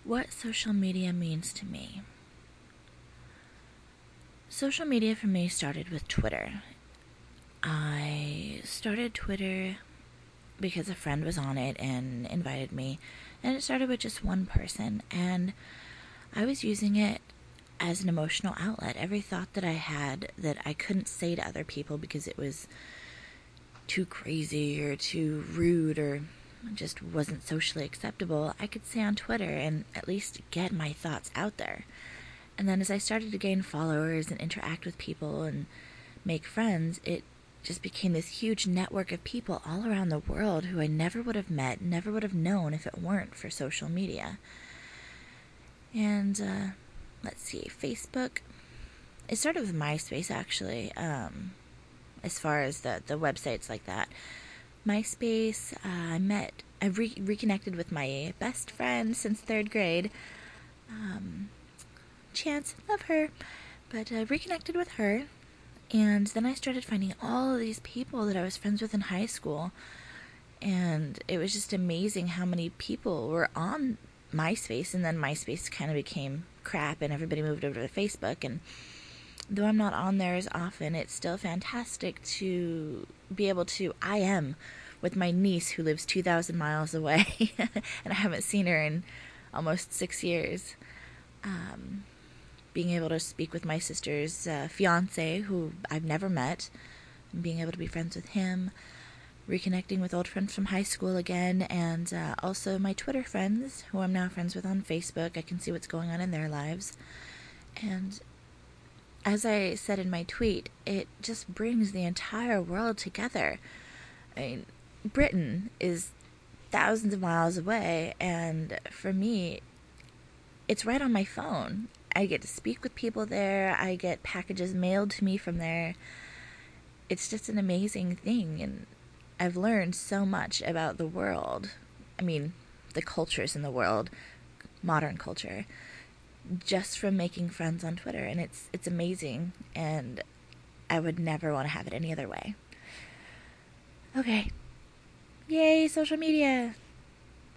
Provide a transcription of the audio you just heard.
What social media means to me. Social media for me started with Twitter. I started Twitter because a friend was on it and invited me, and it started with just one person, and I was using it as an emotional outlet. Every thought that I had that I couldn't say to other people because it was too crazy or too rude or just wasn't socially acceptable, I could say on Twitter and at least get my thoughts out there. And then as I started to gain followers and interact with people and make friends, it just became this huge network of people all around the world who I never would have met, never would have known if it weren't for social media. And let's see, Facebook. It started with MySpace, actually, as far as the websites like that. MySpace, I reconnected with my best friend since 3rd grade. Chance, love her. But I reconnected with her, and then I started finding all of these people that I was friends with in high school. And it was just amazing how many people were on MySpace, and then MySpace kind of became crap and everybody moved over to Facebook. And though I'm not on there as often, it's still fantastic to be able to IM with my niece who lives 2,000 miles away and I haven't seen her in almost 6 years. Being able to speak with my sister's fiance, who I've never met, and being able to be friends with him, reconnecting with old friends from high school again, and also my Twitter friends, who I'm now friends with on Facebook. I can see what's going on in their lives. And as I said in my tweet, it just brings the entire world together. I mean, Britain is thousands of miles away, and for me, it's right on my phone. I get to speak with people there. I get packages mailed to me from there. It's just an amazing thing, and I've learned so much about the world. I mean, the cultures in the world, modern culture, just from making friends on Twitter, and it's amazing, and I would never want to have it any other way. Okay. Yay, social media!